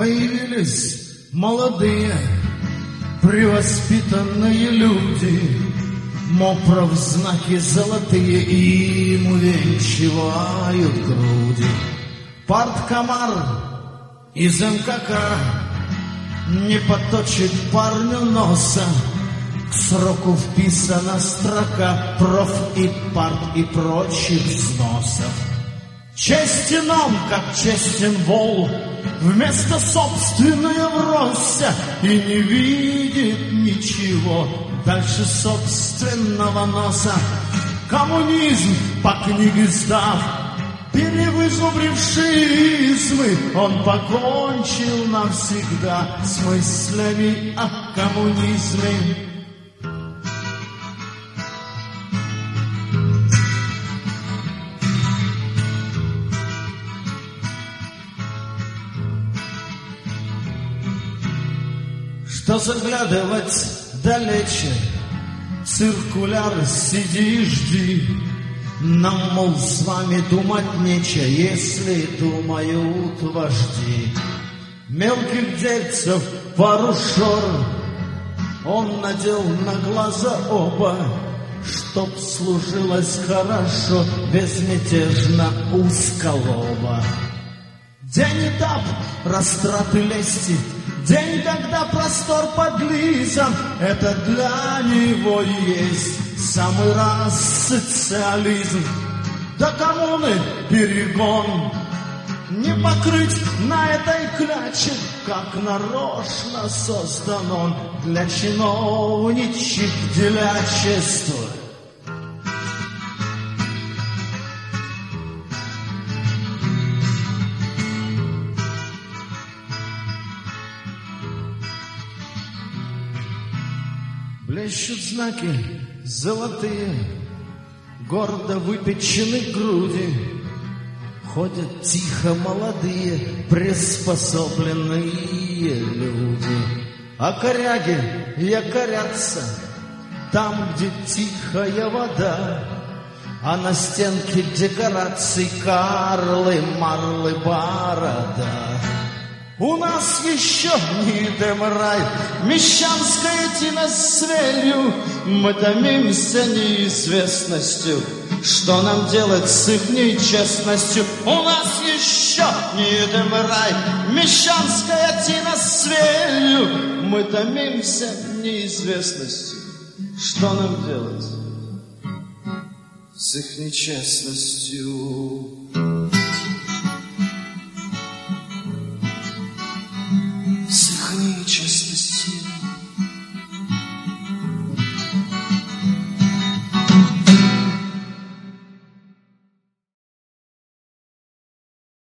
Появились молодые, превоспитанные люди, Мопров знаки золотые им увенчивают груди. Парткомар из МКК не поточит парню носа, к сроку вписана строка проф и парт и прочих взносов. Честен он, как честен вол, вместо собственной вросся, и не видит ничего дальше собственного носа. Коммунизм по книге сдав, перевызубривший измы, он покончил навсегда с мыслями о коммунизме. Что заглядывать далече, циркуляр сиди и жди. Нам, мол, с вами думать нечего, если думают вожди. Мелких дельцев пару шор он надел на глаза оба, чтоб служилось хорошо, безмятежно узколоба. День этап растраты лести, день, когда простор подлизан, это для него есть самый раз социализм. До коммуны перегон не покрыть на этой кляче, как нарочно создан он для чиновничьих делячеств. Блещут знаки золотые, гордо выпечены груди, ходят тихо молодые, приспособленные люди. А коряги якорятся там, где тихая вода, а на стенке декораций Карлы, Марлы, Борода. У нас еще не Эдем рай, мещанская тина с зверью. Мы томимся неизвестностью, что нам делать с ихней честностью. У нас еще не Эдем рай, мещанская тина с зверью. Мы томимся неизвестностью, что нам делать с ихней честностью.